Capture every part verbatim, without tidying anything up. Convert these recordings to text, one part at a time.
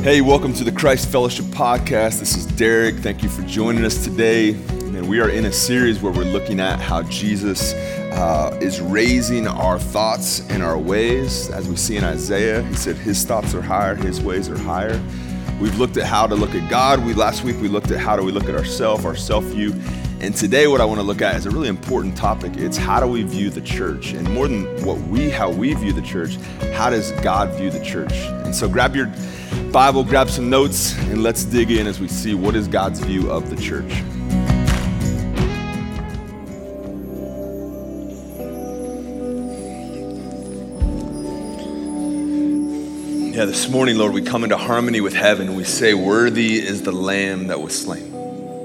Hey, welcome to the Christ Fellowship Podcast. This is Derek. Thank you for joining us today. And we are in a series where we're looking at how Jesus uh, is raising our thoughts and our ways. As we see in Isaiah, he said his thoughts are higher, his ways are higher. We've looked at how to look at God. We Last week we looked at how do we look at ourselves, our self-view. And today what I want to look at is a really important topic. It's how do we view the church? And more than what we, how we view the church, how does God view the church? And so grab your Bible, grab some notes, and let's dig in as we see what is God's view of the church. Yeah, this morning, Lord, we come into harmony with heaven and we say, worthy is the Lamb that was slain.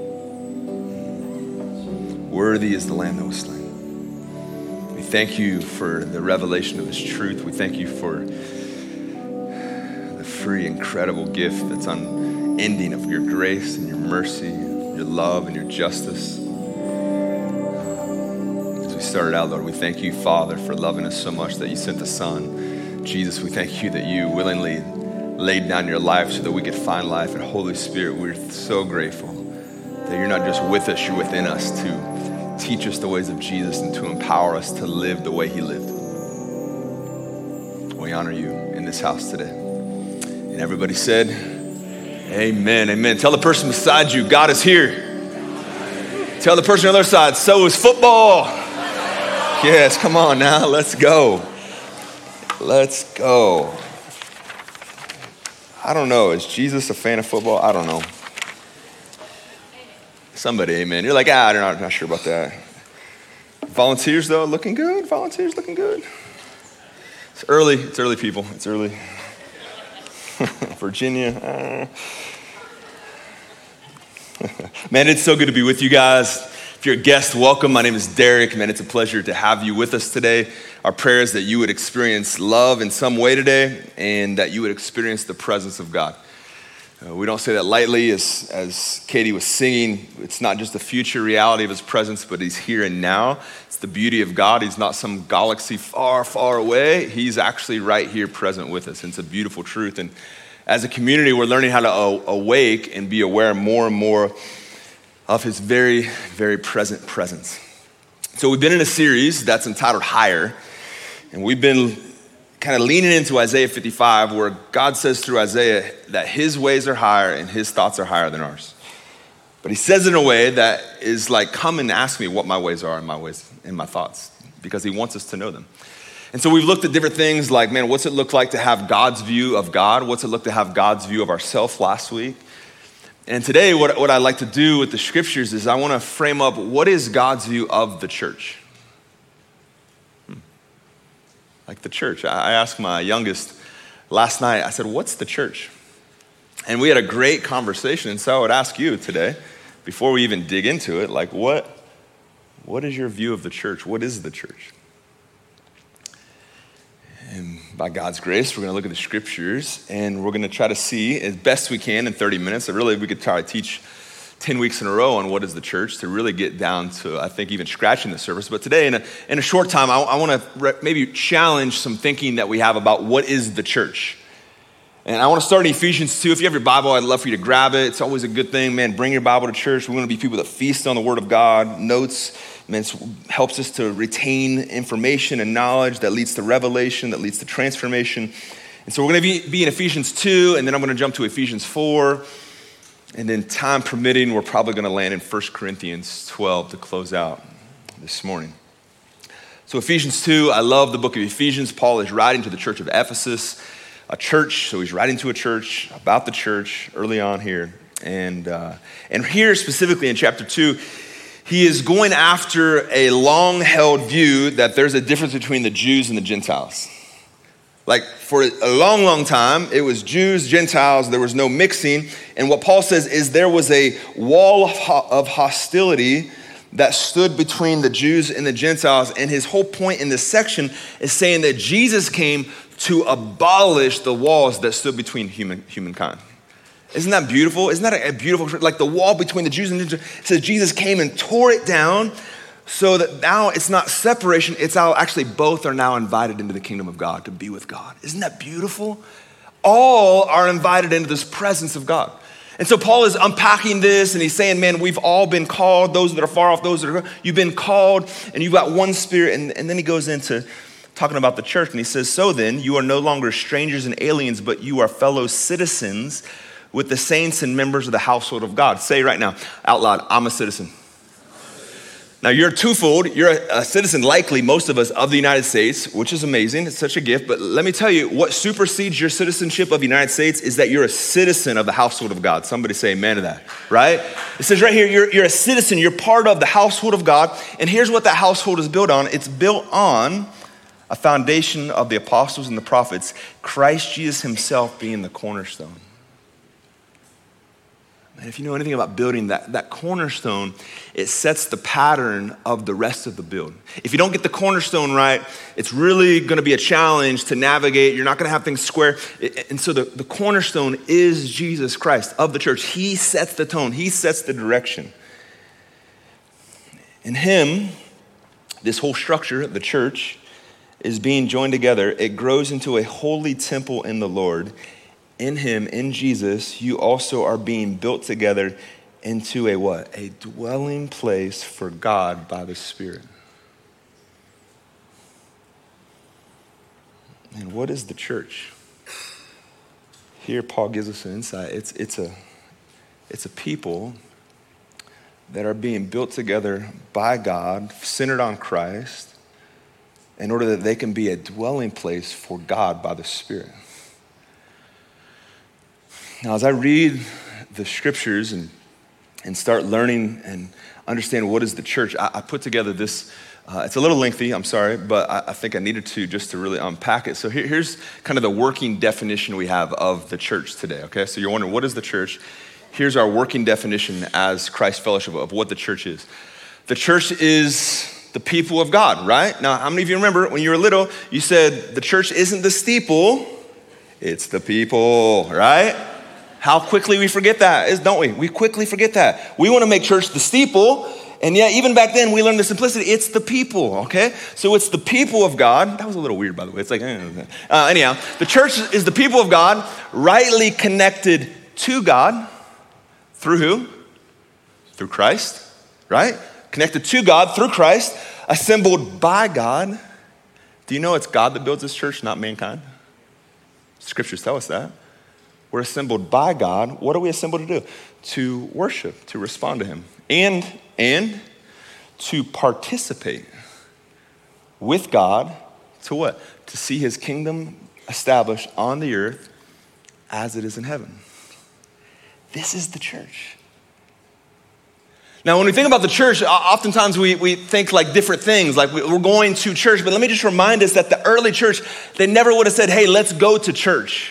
Worthy is the Lamb that was slain. We thank you for the revelation of His truth. We thank you for the free, incredible gift that's unending of your grace and your mercy, your love and your justice. As we started out, Lord, we thank you, Father, for loving us so much that you sent the Son. Jesus, we thank you that you willingly laid down your life so that we could find life. And Holy Spirit, we're so grateful that you're not just with us, you're within us to teach us the ways of Jesus and to empower us to live the way he lived. We honor you in this house today. And everybody said, amen, amen. Tell the person beside you, God is here. Tell the person on the other side, so is football. Yes, come on now, let's go. Let's go. I don't know, is Jesus a fan of football? I don't know. Somebody, amen. You're like, ah, I'm not, not sure about that. Volunteers, though, looking good. Volunteers looking good. It's early. It's early, people. It's early. Virginia. Uh. Man, it's so good to be with you guys. If you're a guest, welcome. My name is Derek. Man, it's a pleasure to have you with us today. Our prayer is that you would experience love in some way today and that you would experience the presence of God. Uh, we don't say that lightly. As, as Katie was singing, it's not just the future reality of his presence, but he's here and now. It's the beauty of God. He's not some galaxy far, far away. He's actually right here present with us. And it's a beautiful truth. And as a community, we're learning how to uh, awake and be aware more and more of his very, very present presence. So we've been in a series that's entitled Higher. And we've been kind of leaning into Isaiah fifty-five, where God says through Isaiah that his ways are higher and his thoughts are higher than ours. But he says it in a way that is like, come and ask me what my ways are and my ways and my thoughts, because he wants us to know them. And so we've looked at different things like, man, what's it look like to have God's view of God? What's it look to have God's view of ourselves last week? And today, what, what I like to do with the scriptures is I want to frame up what is God's view of the church. Like the church. I asked my youngest last night, I said, what's the church? And we had a great conversation. And so I would ask you today, before we even dig into it, like what, what is your view of the church? What is the church? And by God's grace, we're going to look at the scriptures and we're going to try to see as best we can in thirty minutes. Really, we could try to teach ten weeks in a row on what is the church to really get down to, I think, even scratching the surface. But today, in a, in a short time, I, I want to re- maybe challenge some thinking that we have about what is the church. And I want to start in Ephesians two. If you have your Bible, I'd love for you to grab it. It's always a good thing, man. Bring your Bible to church. We want to be people that feast on the Word of God. Notes, man, it helps us to retain information and knowledge that leads to revelation, that leads to transformation. And so we're going to be, be in Ephesians two, and then I'm going to jump to Ephesians four. And then time permitting, we're probably going to land in First Corinthians twelve to close out this morning. So Ephesians two, I love the book of Ephesians. Paul is writing to the church of Ephesus, a church. So he's writing to a church about the church early on here. And, uh, and here specifically in chapter two, he is going after a long-held view that there's a difference between the Jews and the Gentiles. Like for a long, long time, it was Jews, Gentiles, there was no mixing. And what Paul says is there was a wall of hostility that stood between the Jews and the Gentiles. And his whole point in this section is saying that Jesus came to abolish the walls that stood between human humankind. Isn't that beautiful? Isn't that a beautiful, like the wall between the Jews and the Gentiles? It says Jesus came and tore it down so that now it's not separation, it's how actually both are now invited into the kingdom of God to be with God. Isn't that beautiful? all are invited into this presence of God. And so Paul is unpacking this and he's saying, man, we've all been called, those that are far off, those that are, you've been called and you've got one spirit. And, and then he goes into talking about the church and he says, so then you are no longer strangers and aliens, but you are fellow citizens with the saints and members of the household of God. Say right now, out loud, I'm a citizen. Now you're twofold. You're a, a citizen, likely most of us, of the United States, which is amazing. It's such a gift. But let me tell you, what supersedes your citizenship of the United States is that you're a citizen of the household of God. Somebody say amen to that, right? It says right here, you're, you're a citizen. You're part of the household of God. And here's what that household is built on. It's built on a foundation of the apostles and the prophets, Christ Jesus himself being the cornerstone. And if you know anything about building, that, that cornerstone, it sets the pattern of the rest of the build. If you don't get the cornerstone right, it's really gonna be a challenge to navigate. You're not gonna have things square. And so the, the cornerstone is Jesus Christ of the church. He sets the tone, he sets the direction. In him, this whole structure, the church, is being joined together. It grows into a holy temple in the Lord. In him, in Jesus, you also are being built together into a what? A dwelling place for God by the Spirit. And what is the church? Here, Paul gives us an insight. It's, it's, a, it's a people that are being built together by God, centered on Christ, in order that they can be a dwelling place for God by the Spirit. Now, as I read the scriptures and, and start learning and understand what is the church, I, I put together this, uh, it's a little lengthy, I'm sorry, but I, I think I needed to just to really unpack it. So here, here's kind of the working definition we have of the church today, okay? So you're wondering, what is the church? Here's our working definition as Christ Fellowship of what the church is. The church is the people of God, right? Now, how many of you remember when you were little, you said the church isn't the steeple, it's the people, right? How quickly we forget that, is, don't we? We quickly forget that. We want to make church the steeple, and yet even back then we learned the simplicity. It's the people, okay? So it's the people of God. That was a little weird, by the way. It's like, uh, anyhow, the church is the people of God, rightly connected to God through who? Through Christ, right? Connected to God through Christ, assembled by God. Do you know it's God that builds this church, not mankind? Scriptures tell us that. We're assembled by God. What are we assembled to do? To worship, to respond to him, and, and to participate with God to what? To see his kingdom established on the earth as it is in heaven. This is the church. Now, when we think about the church, oftentimes we, we think like different things, like we're going to church, but let me just remind us that the early church, they never would have said, hey, let's go to church.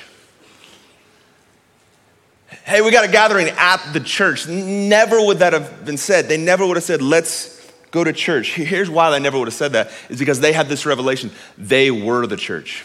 Hey, we got a gathering at the church. Never would that have been said. They never would have said, let's go to church. Here's why they never would have said that, is because they had this revelation. They were the church.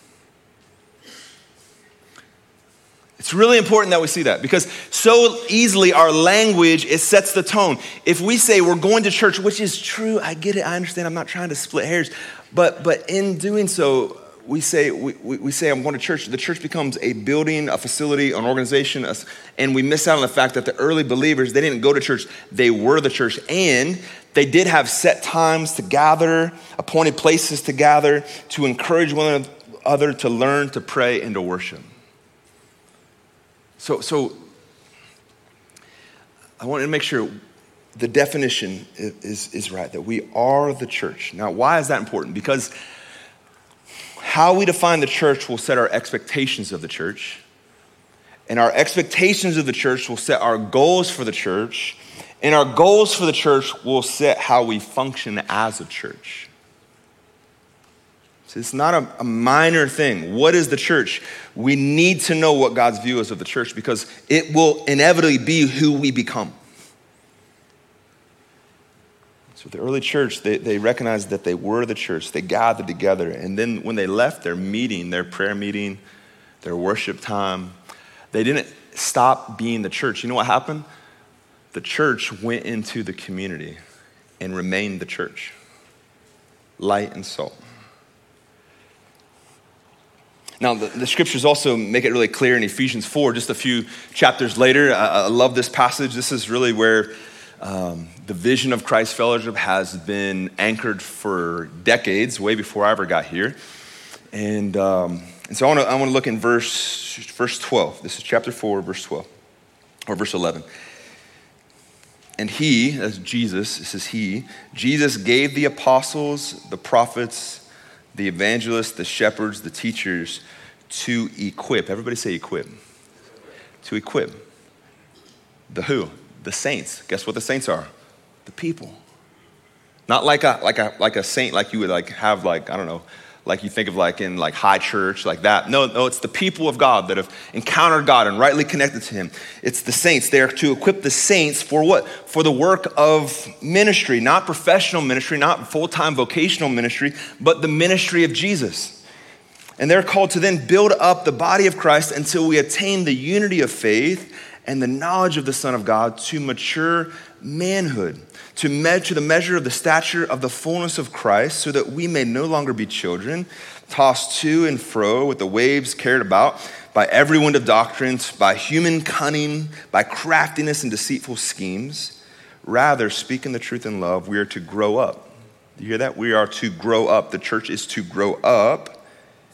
It's really important that we see that, because so easily our language, it sets the tone. If we say we're going to church, which is true, I get it, I understand, I'm not trying to split hairs, but but in doing so, we say we, we say I'm going to church. The church becomes a building, a facility, an organization, and we miss out on the fact that the early believers, they didn't go to church, they were the church, and they did have set times to gather, appointed places to gather, to encourage one another to learn, to pray, and to worship. So, so I want to make sure the definition is, is right, that we are the church. Now, why is that important? Because how we define the church will set our expectations of the church, and our expectations of the church will set our goals for the church, and our goals for the church will set how we function as a church. So it's not a, a minor thing. What is the church? We need to know what God's view is of the church, because it will inevitably be who we become. So the early church, they, they recognized that they were the church. They gathered together. And then when they left their meeting, their prayer meeting, their worship time, they didn't stop being the church. You know what happened? The church went into the community and remained the church. Light and salt. Now, the, the scriptures also make it really clear in Ephesians four, just a few chapters later. I, I love this passage. This is really where um, the vision of Christ Fellowship has been anchored for decades, way before I ever got here. And, um, and so I want to I want to look in verse, verse twelve. This is chapter four, verse twelve, or verse eleven. And he, as Jesus, this is he, Jesus gave the apostles, the prophets, the evangelists, the shepherds, the teachers to equip. Everybody say equip. To equip. The who? The saints. Guess what the saints are? The people. Not like a like a like a saint like you would like have like, I don't know, like you think of like in like high church, like that. No, no, it's the people of God that have encountered God and rightly connected to him. It's the saints. They are to equip the saints for what? For the work of ministry, not professional ministry, not full-time vocational ministry, but the ministry of Jesus. And they're called to then build up the body of Christ until we attain the unity of faith and the knowledge of the Son of God, to mature manhood, to, me- to the measure of the stature of the fullness of Christ, so that we may no longer be children, tossed to and fro with the waves carried about by every wind of doctrine, by human cunning, by craftiness and deceitful schemes. Rather, speaking the truth in love, we are to grow up. You hear that? We are to grow up. The church is to grow up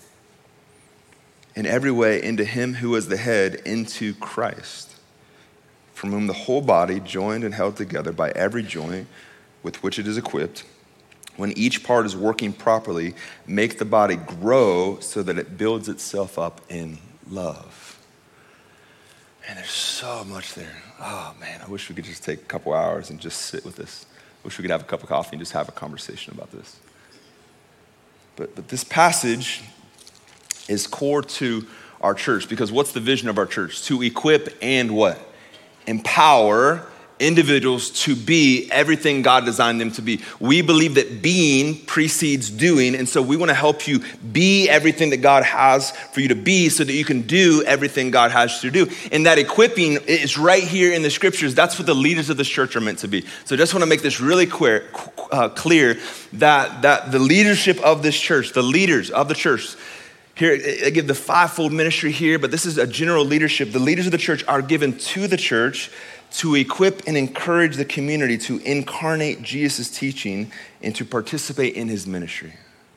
in every way into him who is the head, into Christ, from whom the whole body, joined and held together by every joint with which it is equipped, when each part is working properly, make the body grow so that it builds itself up in love. And there's so much there. Oh man, I wish we could just take a couple hours and just sit with this. I wish we could have a cup of coffee and just have a conversation about this. But, but this passage is core to our church, because what's the vision of our church? To equip and what? Empower individuals to be everything God designed them to be. We believe that being precedes doing, and so we want to help you be everything that God has for you to be so that you can do everything God has you to do. And that equipping is right here in the scriptures. That's what the leaders of this church are meant to be. So I just want to make this really clear, uh, clear that, that the leadership of this church, the leaders of the church, here, I give the fivefold ministry here, but this is a general leadership. The leaders of the church are given to the church to equip and encourage the community to incarnate Jesus' teaching and to participate in his ministry.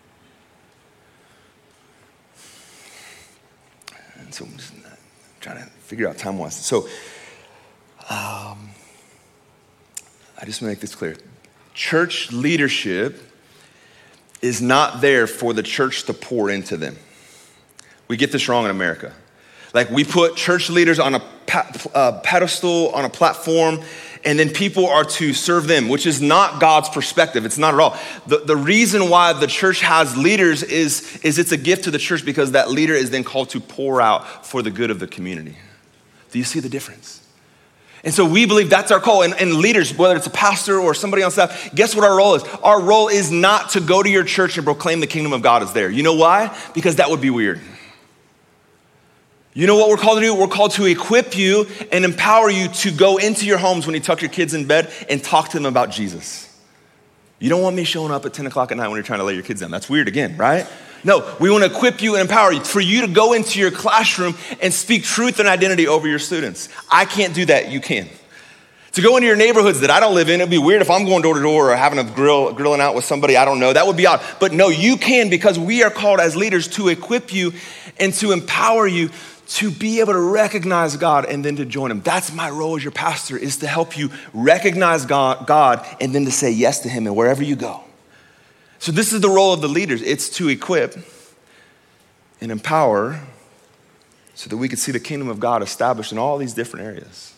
And so I'm just trying to figure out time-wise. So um, I just want to make this clear. Church leadership is not there for the church to pour into them. We get this wrong in America. Like we put church leaders on a uh, pedestal, on a platform, and then people are to serve them, which is not God's perspective. It's not at all. The, the reason why the church has leaders is, is it's a gift to the church, because that leader is then called to pour out for the good of the community. Do you see the difference? And so we believe that's our call. And, and leaders, whether it's a pastor or somebody on staff, guess what our role is? Our role is not to go to your church and proclaim the kingdom of God is there. You know why? Because that would be weird. You know what we're called to do? We're called to equip you and empower you to go into your homes when you tuck your kids in bed and talk to them about Jesus. You don't want me showing up at ten o'clock at night when you're trying to lay your kids down. That's weird again, right? No, we want to equip you and empower you for you to go into your classroom and speak truth and identity over your students. I can't do that, you can. To go into your neighborhoods that I don't live in, it'd be weird if I'm going door to door or having a grill, grilling out with somebody I don't know. That would be odd. But no, you can, because we are called as leaders to equip you and to empower you to be able to recognize God and then to join him. That's my role as your pastor, is to help you recognize God, God and then to say yes to him and wherever you go. So this is the role of the leaders. It's to equip and empower so that we could see the kingdom of God established in all these different areas.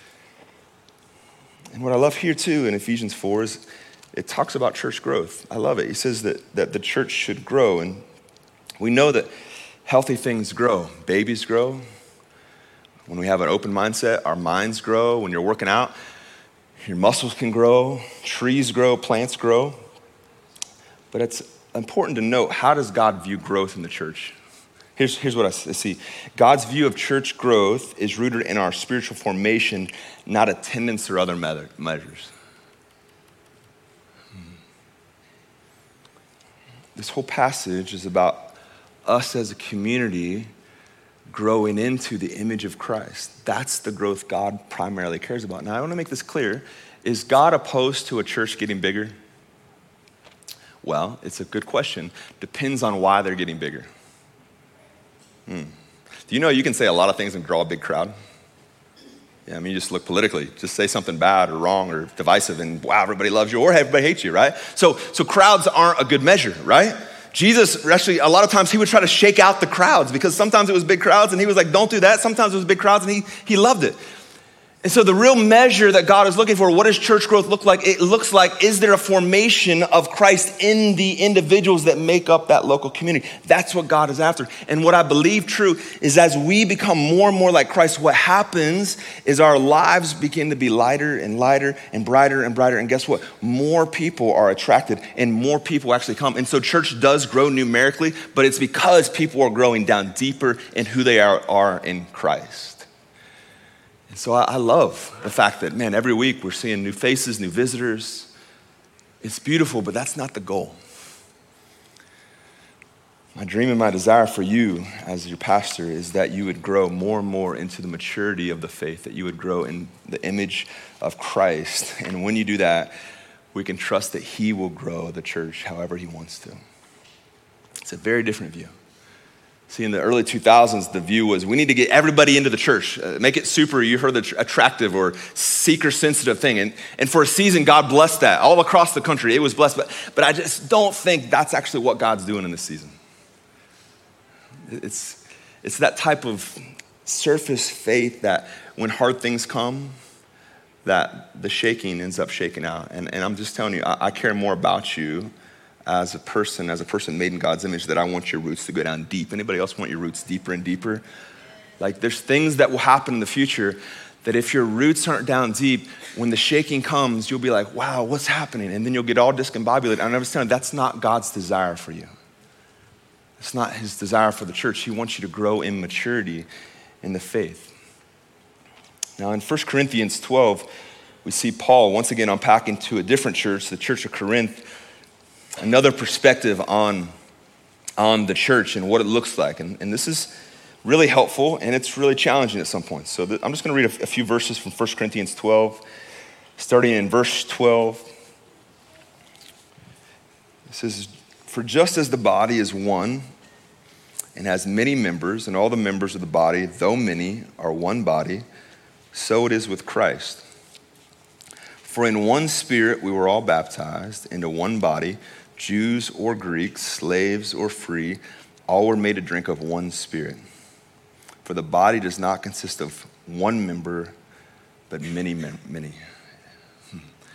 And what I love here too in Ephesians four is it talks about church growth. I love it. He says that, that the church should grow, and we know that healthy things grow. Babies grow. When we have an open mindset, our minds grow. When you're working out, your muscles can grow. Trees grow, plants grow. But it's important to note, how does God view growth in the church? Here's, here's what I see. God's view of church growth is rooted in our spiritual formation, not attendance or other measures. This whole passage is about us as a community growing into the image of Christ. That's the growth God primarily cares about. Now, I want to make this clear. Is God opposed to a church getting bigger? Well, it's a good question. Depends on why they're getting bigger. Hmm. Do you know you can say a lot of things and draw a big crowd? Yeah, I mean, you just look politically. Just say something bad or wrong or divisive and wow, everybody loves you or everybody hates you, right? So, so crowds aren't a good measure, right? Jesus, actually, a lot of times he would try to shake out the crowds because sometimes it was big crowds and he was like, don't do that. Sometimes it was big crowds and he, he loved it. And so the real measure that God is looking for, what does church growth look like? It looks like, is there a formation of Christ in the individuals that make up that local community? That's what God is after. And what I believe true is as we become more and more like Christ, what happens is our lives begin to be lighter and lighter and brighter and brighter. And guess what? More people are attracted and more people actually come. And so church does grow numerically, but it's because people are growing down deeper in who they are, are in Christ. And so I, I love the fact that, man, every week we're seeing new faces, new visitors. It's beautiful, but that's not the goal. My dream and my desire for you as your pastor is that you would grow more and more into the maturity of the faith, that you would grow in the image of Christ. And when you do that, we can trust that he will grow the church however he wants to. It's a very different view. See, in the early two thousands, the view was we need to get everybody into the church, uh, make it super, you heard the attractive or seeker-sensitive thing. And, and for a season, God blessed that. All across the country, it was blessed. But, but I just don't think that's actually what God's doing in this season. It's, it's that type of surface faith that when hard things come, that the shaking ends up shaking out. And, and I'm just telling you, I, I care more about you as a person, as a person made in God's image, that I want your roots to go down deep. Anybody else want your roots deeper and deeper? Like there's things that will happen in the future that if your roots aren't down deep, when the shaking comes, you'll be like, wow, what's happening? And then you'll get all discombobulated. I understand that's not God's desire for you. It's not his desire for the church. He wants you to grow in maturity in the faith. Now in First Corinthians twelve, we see Paul once again unpacking to a different church, the church of Corinth, another perspective on, on the church and what it looks like. And, and this is really helpful and it's really challenging at some points. So th- I'm just gonna read a, a few verses from First Corinthians twelve, starting in verse twelve. It says, for just as the body is one and has many members, and all the members of the body, though many, are one body, so it is with Christ. For in one spirit we were all baptized into one body, Jews or Greeks, slaves or free, all were made to drink of one spirit. For the body does not consist of one member, but many, many. Hmm.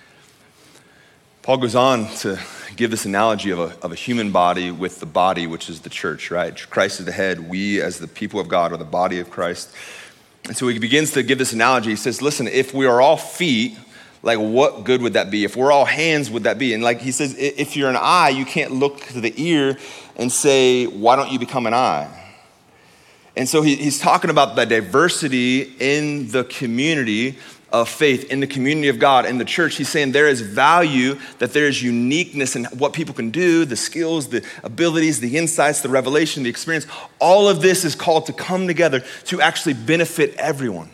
Paul goes on to give this analogy of a, of a human body with the body, which is the church, right? Christ is the head. We, as the people of God, are the body of Christ. And so he begins to give this analogy. He says, listen, if we are all feet, like what good would that be? If we're all hands, would that be? And like he says, if you're an eye, you can't look to the ear and say, why don't you become an eye? And so he, he's talking about the diversity in the community of faith, in the community of God, in the church. He's saying there is value, that there is uniqueness in what people can do, the skills, the abilities, the insights, the revelation, the experience. All of this is called to come together to actually benefit everyone.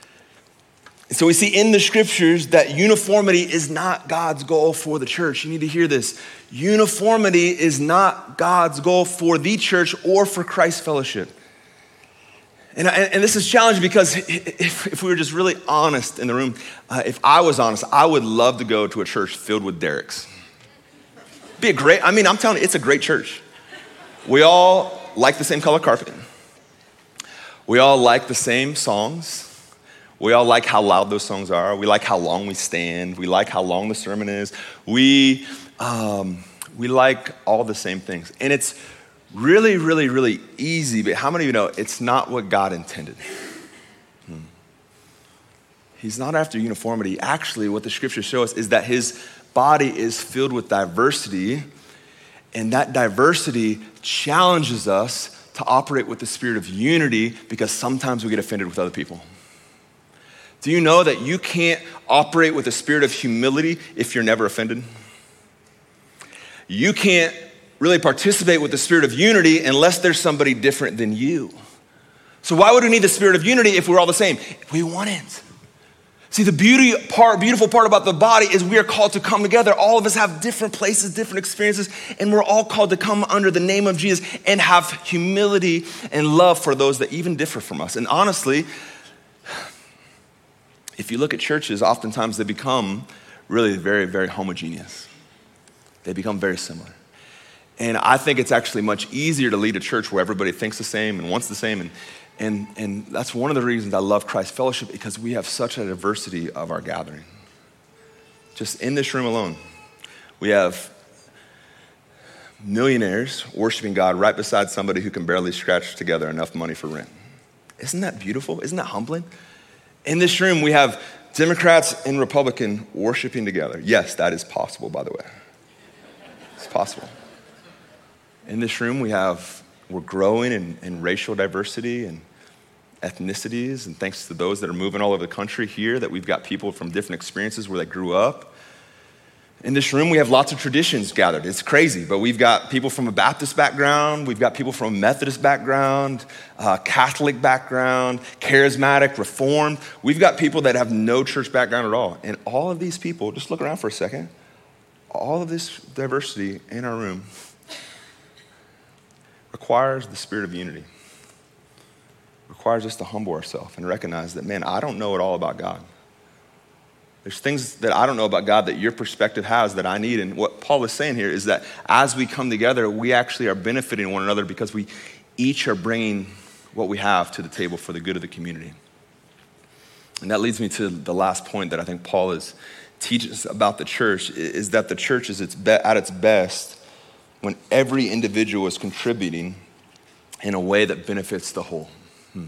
So we see in the scriptures that uniformity is not God's goal for the church. You need to hear this. Uniformity is not God's goal for the church or for Christ Fellowship. And, and this is challenging because if, if we were just really honest in the room, uh, if I was honest, I would love to go to a church filled with Derricks. Be a great, I mean, I'm telling you, it's a great church. We all like the same color carpet. We all like the same songs. We all like how loud those songs are. We like how long we stand. We like how long the sermon is. We um, we like all the same things. And it's really, really, really easy, but how many of you know it's not what God intended? Hmm. He's not after uniformity. Actually, what the scriptures show us is that his body is filled with diversity, and that diversity challenges us to operate with the spirit of unity because sometimes we get offended with other people. Do you know that you can't operate with a spirit of humility if you're never offended? You can't really participate with the spirit of unity unless there's somebody different than you. So why would we need the spirit of unity if we're all the same? We want it. See, the beauty part, beautiful part about the body is we are called to come together. All of us have different places, different experiences, and we're all called to come under the name of Jesus and have humility and love for those that even differ from us. And honestly, if you look at churches, oftentimes they become really very, very homogeneous. They become very similar. And I think it's actually much easier to lead a church where everybody thinks the same and wants the same. And, and, and that's one of the reasons I love Christ Fellowship, because we have such a diversity of our gathering. Just in this room alone, we have millionaires worshiping God right beside somebody who can barely scratch together enough money for rent. Isn't that beautiful? Isn't that humbling? In this room, we have Democrats and Republicans worshiping together. Yes, that is possible, by the way. It's possible. In this room, we have, we're growing in, in racial diversity and ethnicities, and thanks to those that are moving all over the country here, that we've got people from different experiences where they grew up. In this room, we have lots of traditions gathered. It's crazy, but we've got people from a Baptist background, we've got people from a Methodist background, uh, Catholic background, charismatic, Reformed. We've got people that have no church background at all. And all of these people, just look around for a second, all of this diversity in our room requires the spirit of unity. Requires us to humble ourselves and recognize that, man, I don't know it all about God. There's things that I don't know about God that your perspective has that I need. And what Paul is saying here is that as we come together, we actually are benefiting one another because we each are bringing what we have to the table for the good of the community. And that leads me to the last point that I think Paul is teaching us about the church, is that the church is its be- at its best when every individual is contributing in a way that benefits the whole. Hmm.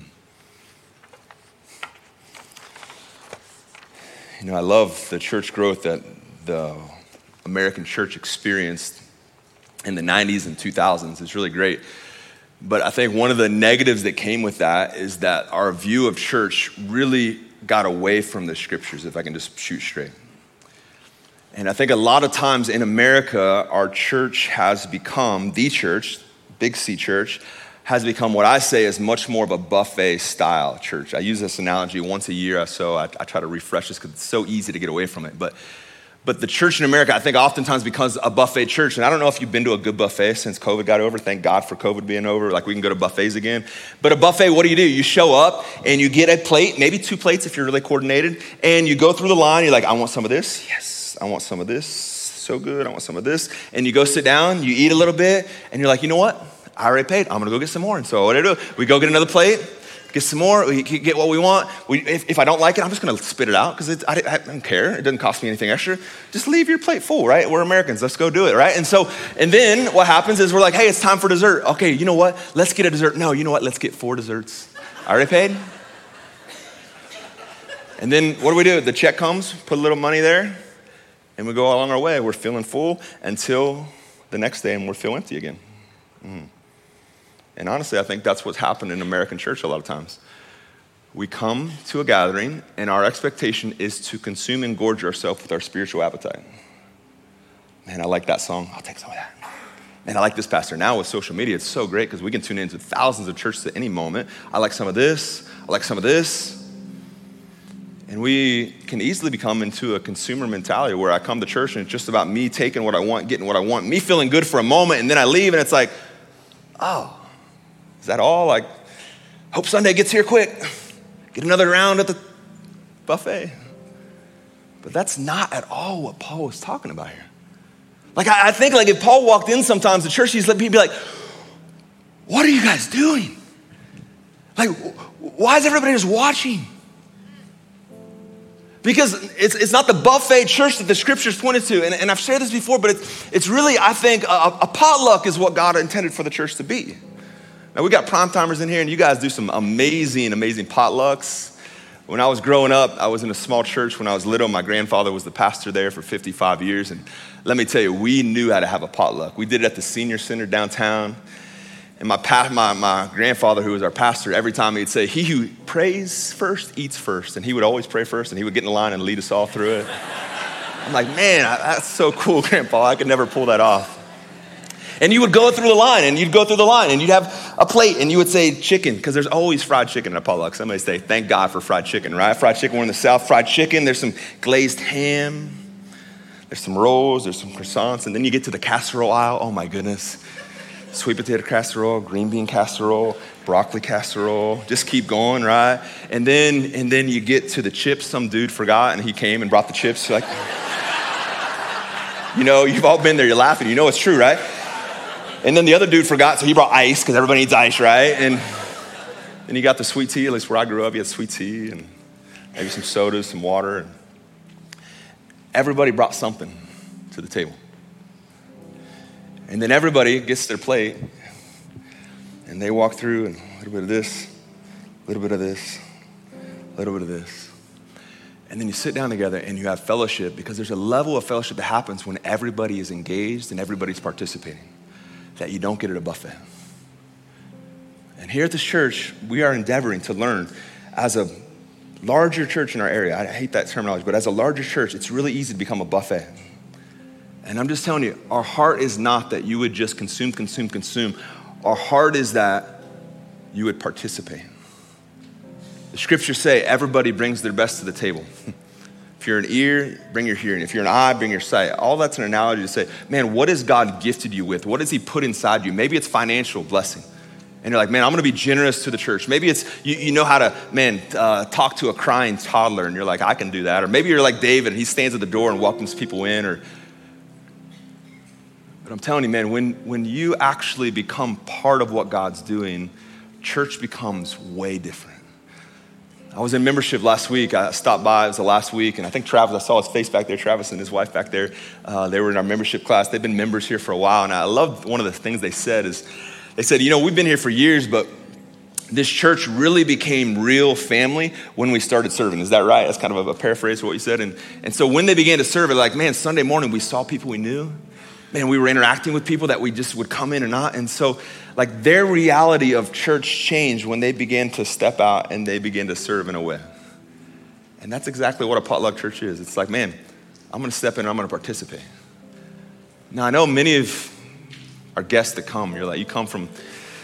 You know, I love the church growth that the American church experienced in the nineties and two thousands. It's really great. But I think one of the negatives that came with that is that our view of church really got away from the scriptures, if I can just shoot straight. And I think a lot of times in America, our church has become, the church, Big C church, has become what I say is much more of a buffet style church. I use this analogy once a year or so. I, I try to refresh this because it's so easy to get away from it. But, but the church in America, I think oftentimes becomes a buffet church. And I don't know if you've been to a good buffet since COVID got over. Thank God for COVID being over. Like we can go to buffets again. But a buffet, what do you do? You show up and you get a plate, maybe two plates if you're really coordinated. And you go through the line. You're like, I want some of this. Yes, I want some of this. So good. I want some of this. And you go sit down, you eat a little bit. And you're like, you know what? I already paid. I'm gonna go get some more. And so what do I do? We go get another plate, get some more. We get what we want. We, if, if I don't like it, I'm just gonna spit it out because I, I don't care. It doesn't cost me anything extra. Just leave your plate full, right? We're Americans. Let's go do it, right? And so, and then what happens is we're like, hey, it's time for dessert. Okay, you know what? Let's get a dessert. No, you know what? Let's get four desserts. I already paid. And then what do we do? The check comes, put a little money there, and we go along our way. We're feeling full until the next day, and we're feeling empty again. Mm. And honestly, I think that's what's happened in American church a lot of times. We come to a gathering, and our expectation is to consume and gorge ourselves with our spiritual appetite. Man, I like that song. I'll take some of that. Man, I like this pastor. Now with social media, it's so great because we can tune into thousands of churches at any moment. I like some of this. I like some of this. And we can easily become into a consumer mentality where I come to church and it's just about me taking what I want, getting what I want, me feeling good for a moment, and then I leave and it's like, oh, is that all? Like, hope Sunday gets here quick. Get another round at the buffet. But that's not at all what Paul was talking about here. Like, I, I think like if Paul walked in sometimes to church, he'd be like, what are you guys doing? Like, why is everybody just watching? Because it's it's not the buffet church that the scriptures pointed to. And, and I've shared this before, but it's, it's really, I think, a, a potluck is what God intended for the church to be. Now, we got prime timers in here, and you guys do some amazing, amazing potlucks. When I was growing up, I was in a small church when I was little. My grandfather was the pastor there for fifty-five years. And let me tell you, we knew how to have a potluck. We did it at the senior center downtown. And my, pa- my, my grandfather, who was our pastor, every time he'd say, he who prays first eats first. And he would always pray first, and he would get in the line and lead us all through it. I'm like, man, that's so cool, Grandpa. I could never pull that off. And you would go through the line, and you'd go through the line, and you'd have a plate, and you would say chicken, because there's always fried chicken at a potluck. Somebody say, thank God for fried chicken, right? Fried chicken, we're in the South, fried chicken. There's some glazed ham. There's some rolls, there's some croissants, and then you get to the casserole aisle. Oh my goodness. Sweet potato casserole, green bean casserole, broccoli casserole, just keep going, right? And then and then you get to the chips. Some dude forgot and he came and brought the chips. Like, you know, you've all been there, you're laughing, you know it's true, right? And then the other dude forgot, so he brought ice, because everybody needs ice, right? And then you got the sweet tea, at least where I grew up, you had sweet tea and maybe some sodas, some water. And everybody brought something to the table. And then everybody gets their plate, and they walk through, and a little bit of this, a little bit of this, a little bit of this. And then you sit down together and you have fellowship, because there's a level of fellowship that happens when everybody is engaged and everybody's participating that you don't get at a buffet. And here at this church, we are endeavoring to learn as a larger church in our area. I hate that terminology, but as a larger church, it's really easy to become a buffet. And I'm just telling you, our heart is not that you would just consume, consume, consume. Our heart is that you would participate. The scriptures say everybody brings their best to the table. If you're an ear, bring your hearing. If you're an eye, bring your sight. All that's an analogy to say, man, what has God gifted you with? What has he put inside you? Maybe it's financial blessing. And you're like, man, I'm gonna be generous to the church. Maybe it's, you, you know how to, man, uh, talk to a crying toddler, and you're like, I can do that. Or maybe you're like David, and he stands at the door and welcomes people in. Or, but I'm telling you, man, when, when you actually become part of what God's doing, church becomes way different. I was in membership last week. I stopped by, it was the last week, and I think Travis, I saw his face back there, Travis and his wife back there. Uh, they were in our membership class. They've been members here for a while, and I loved one of the things they said is, they said, you know, we've been here for years, but this church really became real family when we started serving. Is that right? That's kind of a, a paraphrase of what you said. And, and so when they began to serve, they're like, man, Sunday morning we saw people we knew. Man, we were interacting with people that we just would come in and not. And so like their reality of church changed when they began to step out and they began to serve in a way. And that's exactly what a potluck church is. It's like, man, I'm gonna step in and I'm gonna participate. Now I know many of our guests that come, you're like, you come from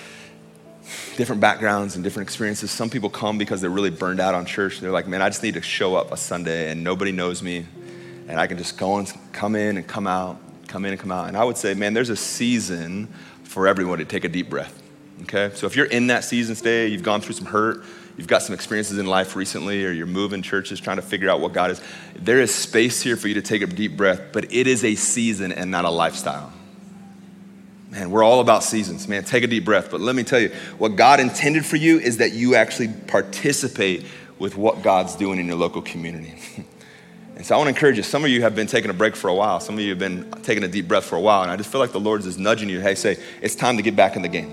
different backgrounds and different experiences. Some people come because they're really burned out on church. They're like, man, I just need to show up a Sunday and nobody knows me and I can just go and come in and come out, come in and come out. And I would say, man, there's a season for everyone to take a deep breath, okay? So if you're in that season today, you've gone through some hurt, you've got some experiences in life recently, or you're moving churches trying to figure out what God is, there is space here for you to take a deep breath, but it is a season and not a lifestyle. Man, we're all about seasons. Man, take a deep breath. But let me tell you, what God intended for you is that you actually participate with what God's doing in your local community. And so I want to encourage you. Some of you have been taking a break for a while. Some of you have been taking a deep breath for a while. And I just feel like the Lord is nudging you. Hey, say, it's time to get back in the game.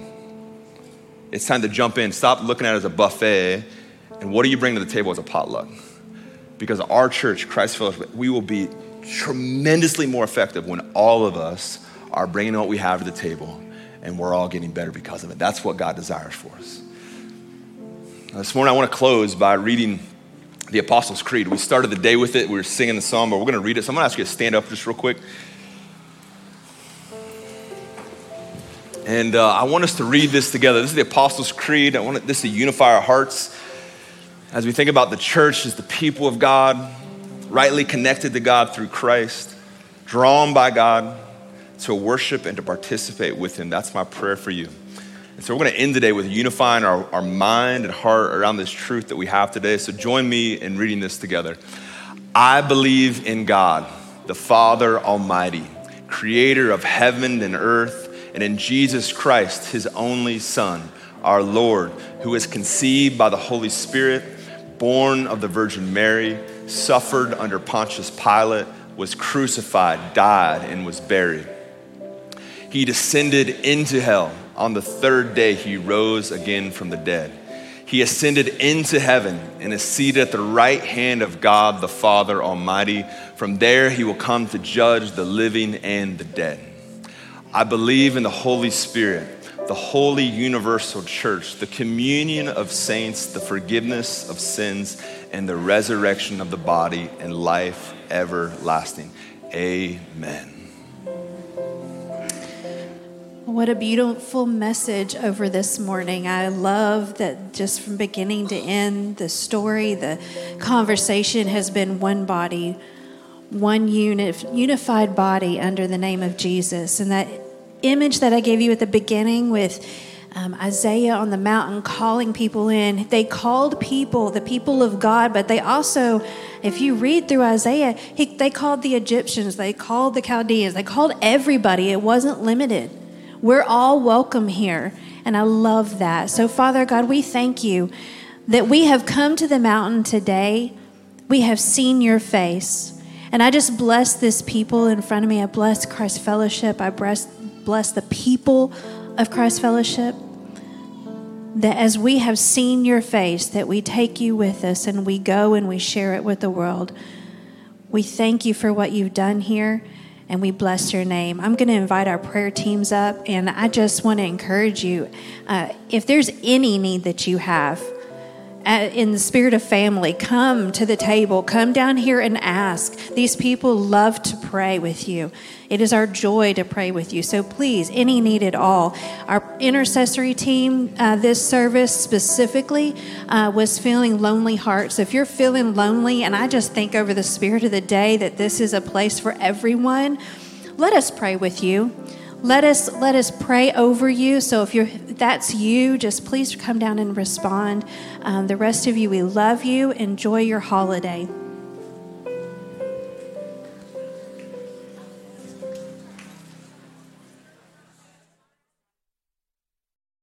It's time to jump in. Stop looking at it as a buffet. And what do you bring to the table as a potluck? Because our church, Christ Fellowship, we will be tremendously more effective when all of us are bringing what we have to the table, and we're all getting better because of it. That's what God desires for us. Now, this morning I want to close by reading the Apostles' Creed. We started the day with it. We were singing the song, but we're going to read it. So I'm going to ask you to stand up just real quick. And uh, I want us to read this together. This is the Apostles' Creed. I want this to unify our hearts as we think about the church as the people of God, rightly connected to God through Christ, drawn by God to worship and to participate with him. That's my prayer for you. And so we're going to end today with unifying our, our mind and heart around this truth that we have today. So join me in reading this together. I believe in God, the Father Almighty, creator of heaven and earth, and in Jesus Christ, his only Son, our Lord, who was conceived by the Holy Spirit, born of the Virgin Mary, suffered under Pontius Pilate, was crucified, died, and was buried. He descended into hell. On the third day, he rose again from the dead. He ascended into heaven and is seated at the right hand of God, the Father Almighty. From there, he will come to judge the living and the dead. I believe in the Holy Spirit, the holy universal church, the communion of saints, the forgiveness of sins, and the resurrection of the body and life everlasting. Amen. What a beautiful message over this morning. I love that just from beginning to end, the story, the conversation has been one body, one unit, unified body under the name of Jesus. And that image that I gave you at the beginning with um, Isaiah on the mountain calling people in, they called people, the people of God, but they also, if you read through Isaiah, he, they called the Egyptians, they called the Chaldeans, they called everybody. It wasn't limited. We're all welcome here, and I love that. So, Father God, we thank you that we have come to the mountain today. We have seen your face, and I just bless this people in front of me. I bless Christ Fellowship. I bless, bless the people of Christ Fellowship, that as we have seen your face, that we take you with us and we go and we share it with the world. We thank you for what you've done here, and we bless your name. I'm going to invite our prayer teams up, and I just want to encourage you. Uh, if there's any need that you have, uh, in the spirit of family, come to the table. Come down here and ask. These people love to pray with you. It is our joy to pray with you. So please, any need at all. Our intercessory team, uh, this service specifically, uh, was feeling lonely hearts. If you're feeling lonely, and I just think over the spirit of the day that this is a place for everyone, let us pray with you. Let us let us pray over you. So if you're if that's you, just please come down and respond. Um, the rest of you, we love you. Enjoy your holiday.